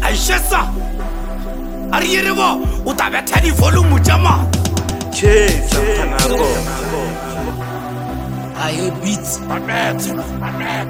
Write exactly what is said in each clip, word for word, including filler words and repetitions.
Aishesa Ariyerevo utabetha di volume jama Cheza nako Aye beats Mamet Mamet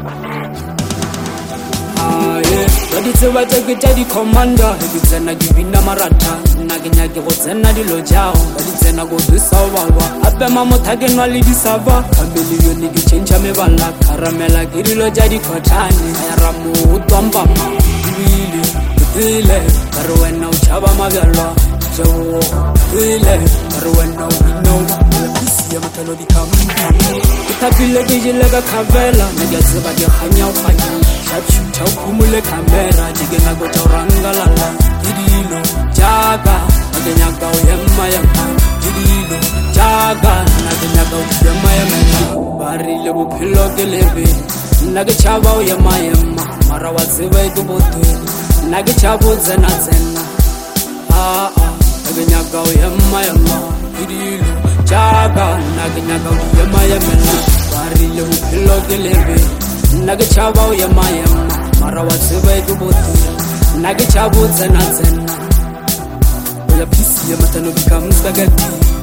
Aye Baditse bategeta di commander Hegitsena givina marata Naginyage gotsena di lojao Baditsena go dusa baba Ape mamo tagenwa li disava Kameli yoni gichenja mebala Karamela giri loja di kotani Ayaramu utwambama Ibili, ibile Karuwena uchaba magalwa Jawo, ibile Karuwena uwinowa Pisi ya matalo di kamu Itabile gijilega kavela Nagyaziba di khanya ukhanya Shachuta ukumule kamera Jige nago chaurangalala Gidilo, jaga Nagenyaga uyema yema Gidilo, jaga Nagenyaga uyema yema Barile bupilo gelebe Nagechaba uyema yema Mara waziba idubutwe Nagechaba zena zena Ah ah Nagenyaga uyema yema Gidilo, jaga Nagenyaga uyema yema Barile bupilo gelebe Nagechaba uyema yema Mara waziba idubutwe Nagechaba zena zena Oya pisi ya matano bikamuza gati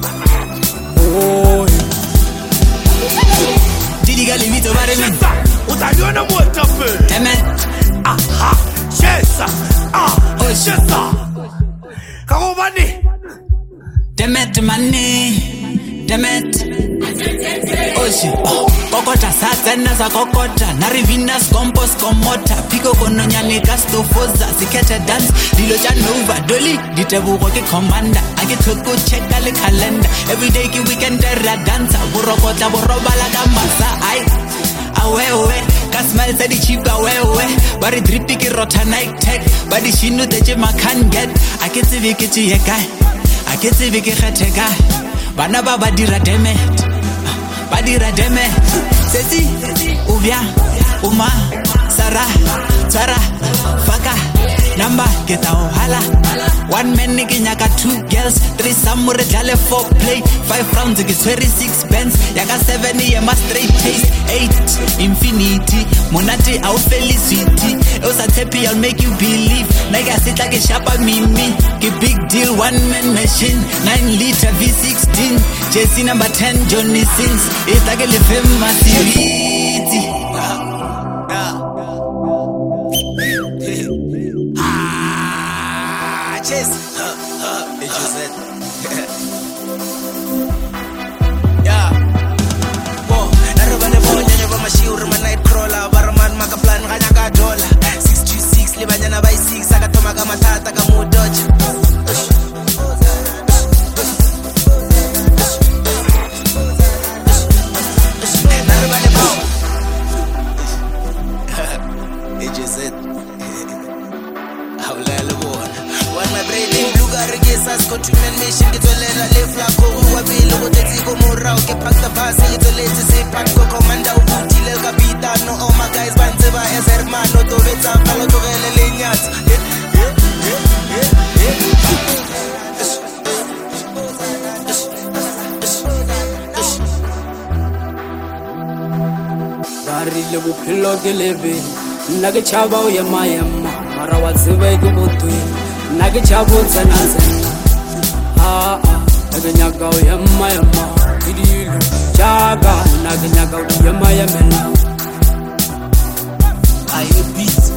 Oh Didi gali vito bare men Utaliona moto pe Amen Aha Shesa Ah Oh shesa Kakubani Demet mani Demet Oshi Kokota satena za kokota Narivinas compost komota Piko kono nyane gasto foza Sikete dance Dilo janova Doli Ditebu koke commander Age toko check ale calendar Everyday ki weekend dera dancer Burokota burobala gamasa Ay Awewe Kasmel said the chief ga wewe Bari drippy ki rota Nike tech Badi shinu teje ma can get Aketi viki chi ye guy Aketi viki khete guy Bana baba dira demet Badira deme Sesi Uvia Uma Sara Twara Faka Namba Geta ohala One man nigga nyaka two girls Three samure jale four play Five rounds nigga twenty-six pence Yaka seven yema straight taste Eight Infinity Monate au felicity Osa tepi I'll make you believe Nigga sit like a sharper mimi Ki big deal one man machine Nine liter V sixteen J C number ten Johnny Sins It's like a famous city Ah Chase huh, huh, it's just it Yeah Whoa Narubane bonja Nyaba mashiur Ma nightcrawler Baraman maka plan Kanyaka dollar six three six Libanyana by six Saka tomaka matata Kamu dodge Countryman mission get to let a live like who I be low the Tigo Murao get pack the pass and to let to say pack go commander Uti le capitano all my guys Banzeba es hermano to veta palo to el leñas Bari le bupilo gelebe Nagechaba uyema yema Mara waziba idubutwe Nagechaba zena zena Ah ah, nagenyaga uyema yema Gidilo, jaga Nagenyaga uyema yema Aye beats